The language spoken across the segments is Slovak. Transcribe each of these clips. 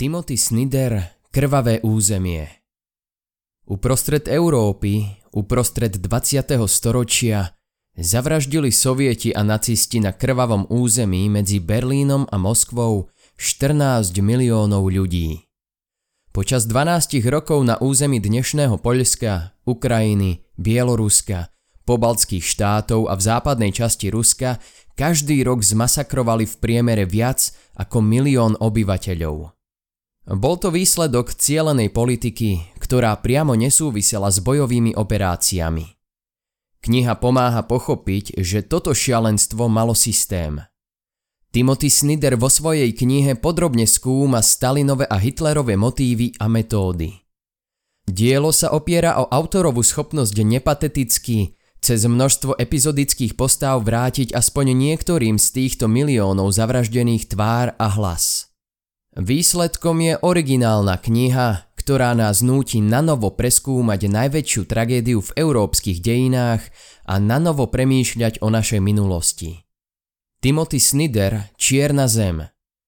Timothy Snyder, Krvavé územie. Uprostred Európy, uprostred 20. storočia zavraždili Sovieti a nacisti na krvavom území medzi Berlínom a Moskvou 14 miliónov ľudí. Počas 12 rokov na území dnešného Poľska, Ukrajiny, Bieloruska, pobaltských štátov a v západnej časti Ruska každý rok zmasakrovali v priemere viac ako 1 000 000 obyvateľov. Bol to výsledok cielenej politiky, ktorá priamo nesúvisela s bojovými operáciami. Kniha pomáha pochopiť, že toto šialenstvo malo systém. Timothy Snyder vo svojej knihe podrobne skúma Stalinove a Hitlerove motívy a metódy. Dielo sa opiera o autorovú schopnosť nepateticky cez množstvo epizodických postáv vrátiť aspoň niektorým z týchto miliónov zavraždených tvár a hlas. Výsledkom je originálna kniha, ktorá nás núti nanovo preskúmať najväčšiu tragédiu v európskych dejinách a nanovo premýšľať o našej minulosti. Timothy Snyder, Čierna zem.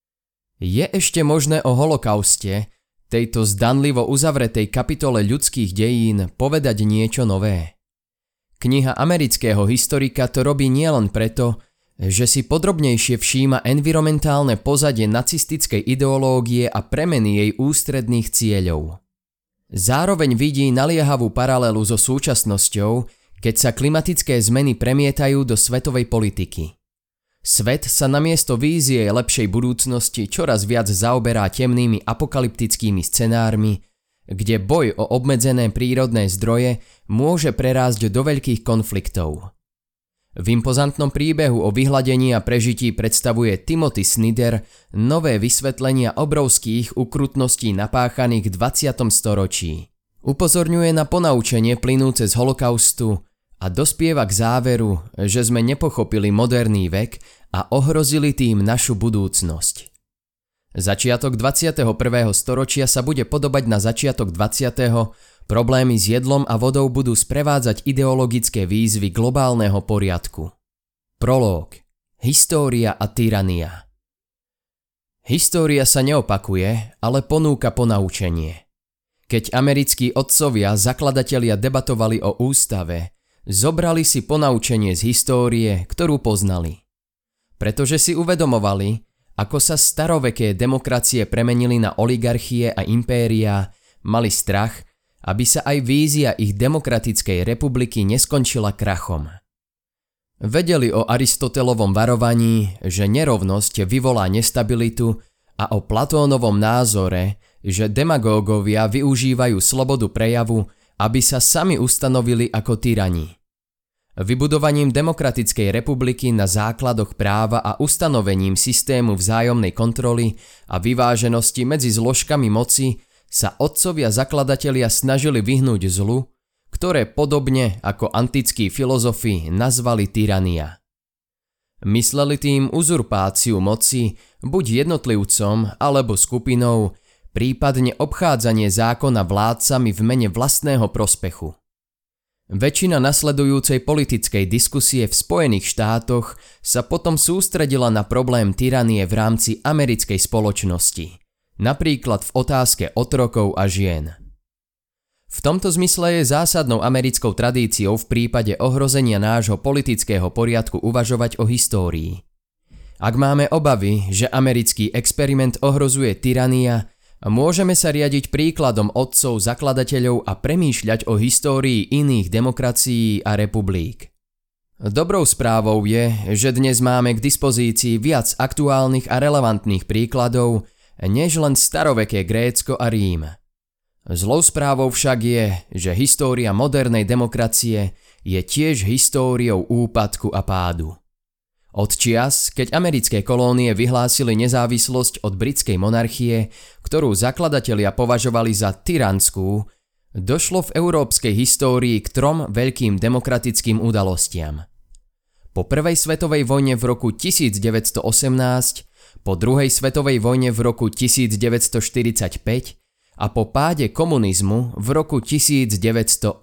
Je ešte možné o holokauste, tejto zdanlivo uzavretej kapitole ľudských dejín, povedať niečo nové? Kniha amerického historika to robí nielen preto, že si podrobnejšie všíma environmentálne pozadie nacistickej ideológie a premeny jej ústredných cieľov. Zároveň vidí naliehavú paralelu so súčasnosťou, keď sa klimatické zmeny premietajú do svetovej politiky. Svet sa namiesto vízie lepšej budúcnosti čoraz viac zaoberá temnými apokalyptickými scenármi, kde boj o obmedzené prírodné zdroje môže prerásť do veľkých konfliktov. V impozantnom príbehu o vyhladení a prežití predstavuje Timothy Snyder nové vysvetlenia obrovských ukrutností napáchaných v 20. storočí. Upozorňuje na ponaučenie plynúce z holokaustu a dospieva k záveru, že sme nepochopili moderný vek a ohrozili tým našu budúcnosť. Začiatok 21. storočia sa bude podobať na začiatok 20. Problémy s jedlom a vodou budú sprevádzať ideologické výzvy globálneho poriadku. Prológ. História a tyrania. História sa neopakuje, ale ponúka ponaučenie. Keď americkí otcovia, zakladatelia debatovali o ústave, zobrali si ponaučenie z histórie, ktorú poznali. Pretože si uvedomovali, ako sa staroveké demokracie premenili na oligarchie a impériá, mali strach, aby sa aj vízia ich demokratickej republiky neskončila krachom. Vedeli o Aristotelovom varovaní, že nerovnosť vyvolá nestabilitu, a o Platónovom názore, že demagógovia využívajú slobodu prejavu, aby sa sami ustanovili ako tyrani. Vybudovaním demokratickej republiky na základoch práva a ustanovením systému vzájomnej kontroly a vyváženosti medzi zložkami moci sa otcovia zakladatelia snažili vyhnúť zlu, ktoré podobne ako antickí filozofi nazvali tyrania. Mysleli tým uzurpáciu moci buď jednotlivcom alebo skupinou, prípadne obchádzanie zákona vládcami v mene vlastného prospechu. Väčšina nasledujúcej politickej diskusie v Spojených štátoch sa potom sústredila na problém tyranie v rámci americkej spoločnosti, napríklad v otázke otrokov a žien. V tomto zmysle je zásadnou americkou tradíciou v prípade ohrozenia nášho politického poriadku uvažovať o histórii. Ak máme obavy, že americký experiment ohrozuje tyrania, môžeme sa riadiť príkladom otcov zakladateľov a premýšľať o histórii iných demokracií a republik. Dobrou správou je, že dnes máme k dispozícii viac aktuálnych a relevantných príkladov, než len staroveké Grécko a Rím. Zlou správou však je, že história modernej demokracie je tiež históriou úpadku a pádu. Od čias, keď americké kolónie vyhlásili nezávislosť od britskej monarchie, ktorú zakladatelia považovali za tyrannskú, došlo v európskej histórii k 3 veľkým demokratickým udalostiam. Po prvej svetovej vojne v roku 1918, po druhej svetovej vojne v roku 1945 a po páde komunizmu v roku 1989.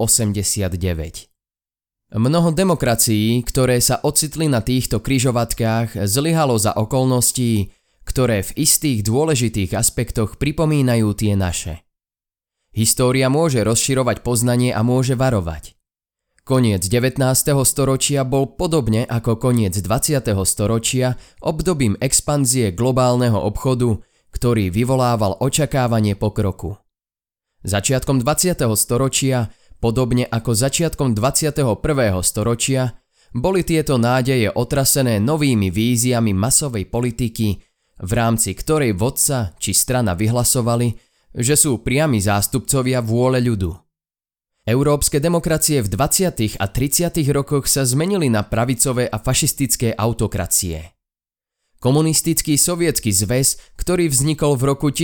Mnoho demokracií, ktoré sa ocitli na týchto križovatkách, zlyhalo za okolností, ktoré v istých dôležitých aspektoch pripomínajú tie naše. História môže rozširovať poznanie a môže varovať. Koniec 19. storočia bol podobne ako koniec 20. storočia obdobím expanzie globálneho obchodu, ktorý vyvolával očakávanie pokroku. Začiatkom 20. storočia, podobne ako začiatkom 21. storočia, boli tieto nádeje otrasené novými víziami masovej politiky, v rámci ktorej vodca či strana vyhlasovali, že sú priami zástupcovia vôle ľudu. Európske demokracie v 20. a 30. rokoch sa zmenili na pravicové a fašistické autokracie. Komunistický sovietský zväz, ktorý vznikol v roku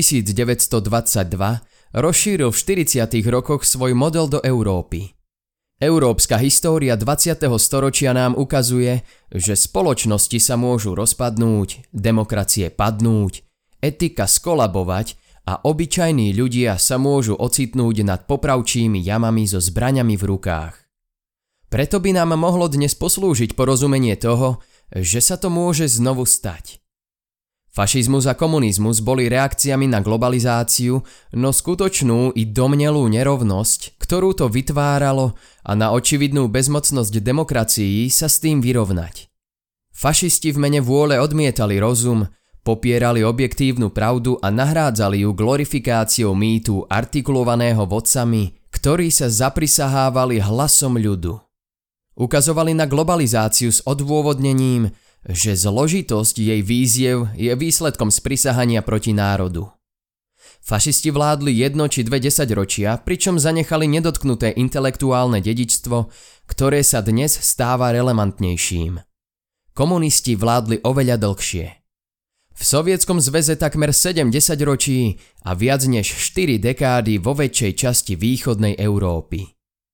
1922, rozšíril v 40. rokoch svoj model do Európy. Európska história 20. storočia nám ukazuje, že spoločnosti sa môžu rozpadnúť, demokracie padnúť, etika skolabovať a obyčajní ľudia sa môžu ocitnúť nad popravčími jamami so zbraňami v rukách. Preto by nám mohlo dnes poslúžiť porozumenie toho, že sa to môže znovu stať. Fašizmus a komunizmus boli reakciami na globalizáciu, no skutočnú i domnelú nerovnosť, ktorú to vytváralo, a na očividnú bezmocnosť demokracií sa s tým vyrovnať. Fašisti v mene vôle odmietali rozum, popierali objektívnu pravdu a nahrádzali ju glorifikáciou mýtu artikulovaného vodcami, ktorí sa zaprisahávali hlasom ľudu. Ukazovali na globalizáciu s odôvodnením, že zložitosť jej víziev je výsledkom sprisahania proti národu. Fašisti vládli 1 či 2 desaťročia, pričom zanechali nedotknuté intelektuálne dedičstvo, ktoré sa dnes stáva relevantnejším. Komunisti vládli oveľa dlhšie. V Sovietskom zväze takmer 7 desaťročí a viac než 4 dekády vo väčšej časti východnej Európy.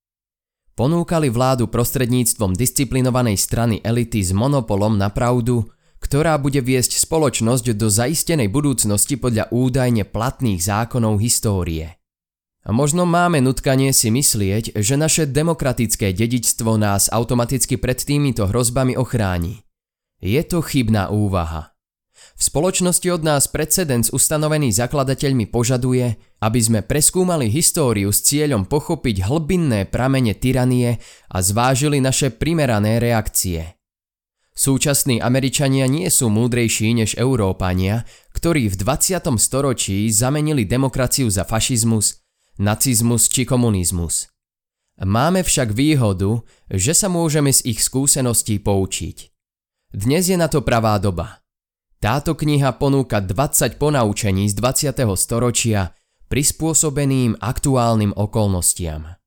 Ponúkali vládu prostredníctvom disciplinovanej strany elity s monopolom na pravdu, ktorá bude viesť spoločnosť do zaistenej budúcnosti podľa údajne platných zákonov histórie. A možno máme nutkanie si myslieť, že naše demokratické dedičstvo nás automaticky pred týmito hrozbami ochráni. Je to chybná úvaha. V spoločnosti od nás precedens ustanovený zakladateľmi požaduje, aby sme preskúmali históriu s cieľom pochopiť hlbinné pramene tyranie a zvážili naše primerané reakcie. Súčasní Američania nie sú múdrejší než Európania, ktorí v 20. storočí zamenili demokraciu za fašizmus, nacizmus či komunizmus. Máme však výhodu, že sa môžeme z ich skúseností poučiť. Dnes je na to pravá doba. Táto kniha ponúka 20 ponaučení z 20. storočia prispôsobeným aktuálnym okolnostiam.